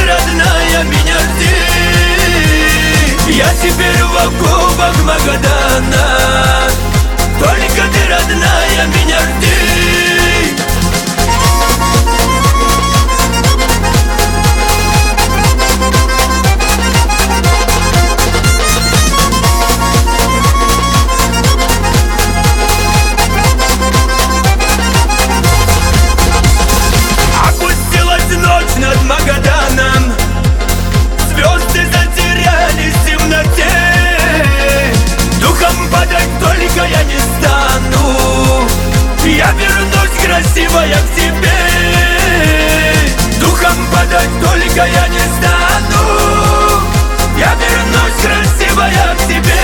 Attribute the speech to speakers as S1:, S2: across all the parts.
S1: родная, меня жди. Я теперь в оковах Магадана, только ты, родная, меня жди. Над Магаданом звезды затерялись в темноте. Духом падать только я не стану, я вернусь красивая к тебе. Духом падать только я не стану, я вернусь красивая к тебе.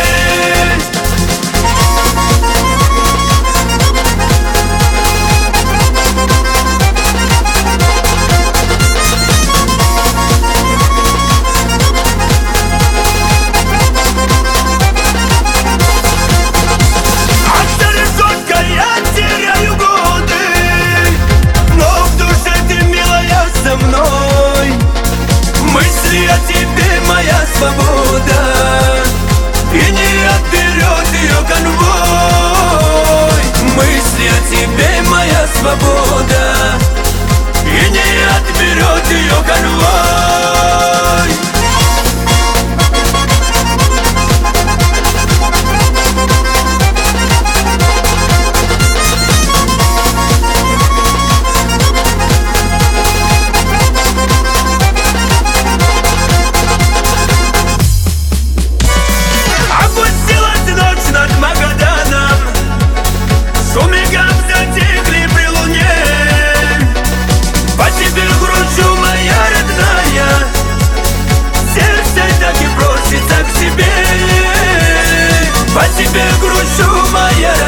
S1: Мысли о тебе моя свобода, и не отберет ее конвой. Мысли о тебе моя свобода, и не отберет ее конвой. По тебе грущу, моя